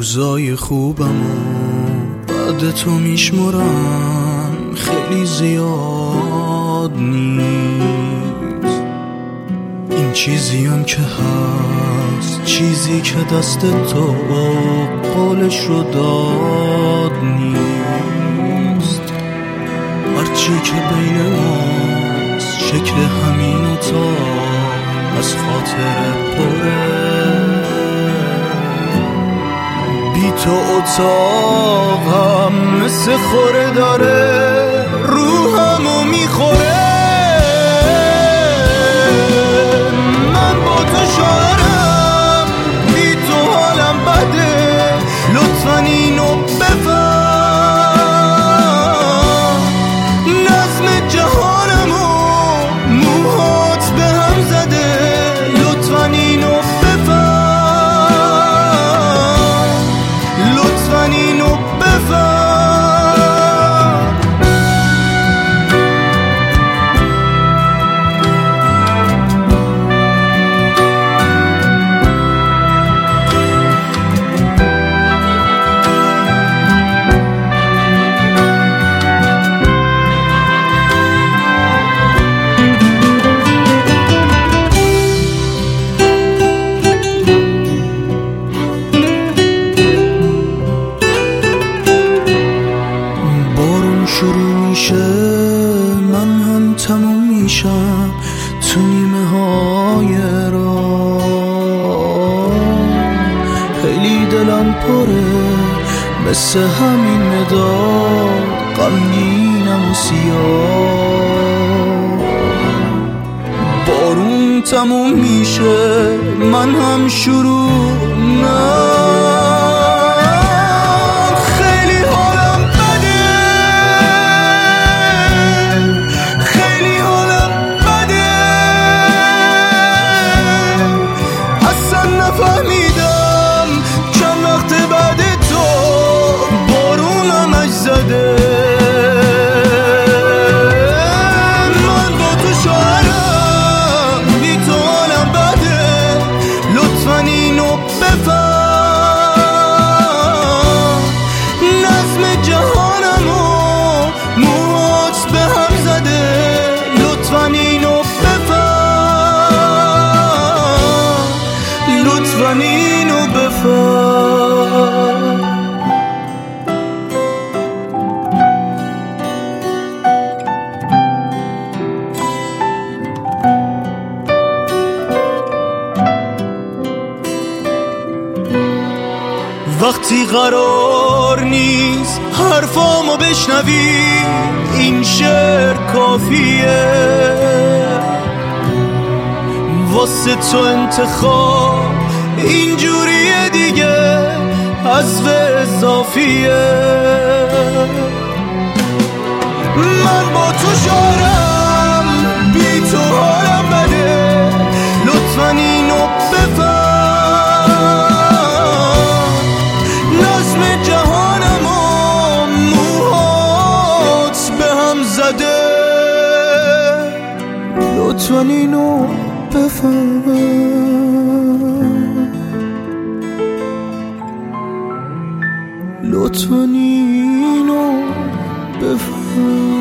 روزای خوبم و بعد تو میشمرم، خیلی زیاد نیست. این چیزیم که هست، چیزی که دست تو قولش رو داد نیست. هرچی که بین ماست شکل همین اتاق از خاطر پره. بی تو اتاقم مثل خوره داره روحمو میخوره. من با تو شاعرم، بی تو حالم بده، لطفاً اینو بفهم. نظم جهانمو موهات به هم زده، لطفاً اینو شروع میشه، من هم تموم میشم تو نیمه های راه. خیلی دلم پره مثل همین مداد، غمگینم و سیاه. بارون تموم میشه، من هم شروع نه. فهمیدم چند وقت بعد تو بارونم اش زده. من با تو شاعرم، بی تو حالم بده، لطفاً اینو بفهم. نظم جهانمو موهات به هم زده، لطفاً اینو لطفاً اینو بفهم. وقتی قرار نیست حرفامو بشنوی، این شعر کافیه واسه تو انتخاب. اینجوریه دیگه، حذف اضافیه. من با تو شاعرم، بی تو حالم بده، لطفاً اینو بفهم. نظم جهانمو موهات به هم زده، لطفاً اینو بفهم. لطفاً اینو بفهم.